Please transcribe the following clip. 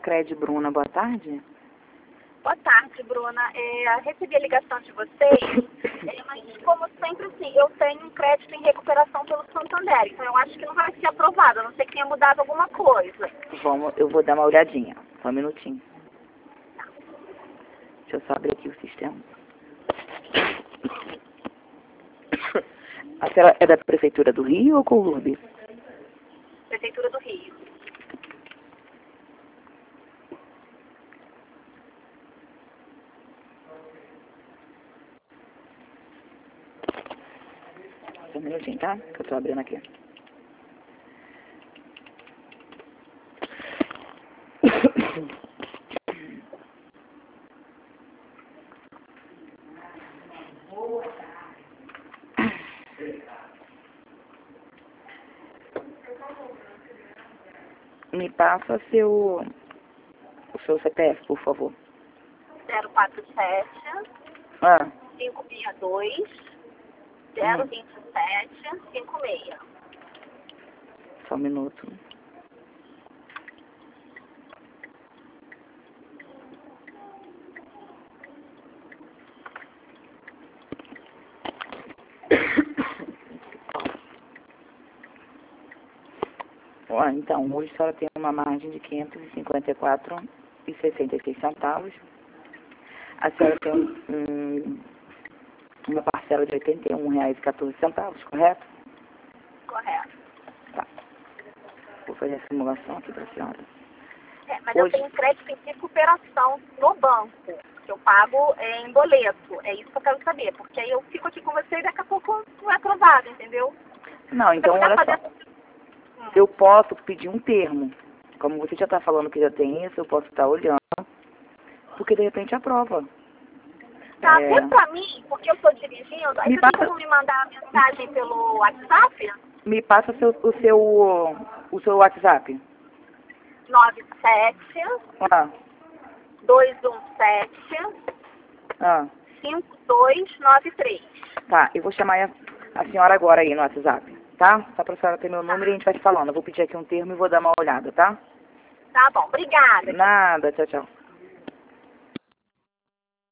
Sicredi, Bruna, boa tarde. Boa tarde, Bruna. Recebi a ligação de vocês, mas como sempre, assim, eu tenho um crédito em recuperação pelo Santander, então eu acho que não vai ser aprovado, a não ser que tenha mudado alguma coisa. Eu vou dar uma olhadinha, só um minutinho. Deixa eu só abrir aqui o sistema. A senhora é da Prefeitura do Rio ou Colube? Prefeitura do Rio. Só um minutinho, tá? Que eu tô abrindo aqui. Me passa o seu CPF, por favor. 047 Ah, 562 027 56. só um minuto. Então, hoje a senhora tem uma margem de R$ 554,66. A senhora tem uma parcela de R$ 81,14, correto? Correto. Tá. Vou fazer a simulação aqui para a senhora. Mas Hoje... eu tenho crédito em recuperação no banco, que eu pago em boleto. É isso que eu quero saber, porque aí eu fico aqui com você e daqui a pouco não é aprovado, entendeu? Não, então olha só. Eu posso pedir um termo. Como você já está falando que já tem isso, eu posso estar olhando, porque de repente aprova. Tá, vê pra mim, porque eu estou dirigindo, aí você tem como me mandar a mensagem pelo WhatsApp? Me passa o seu WhatsApp. 97 Ah. 217 5293. Tá, eu vou chamar a senhora agora aí no WhatsApp, tá? Só pra senhora ter meu número e a gente vai se falando. Eu vou pedir aqui um termo e vou dar uma olhada, tá? Tá bom, obrigada. Nada, tchau, tchau.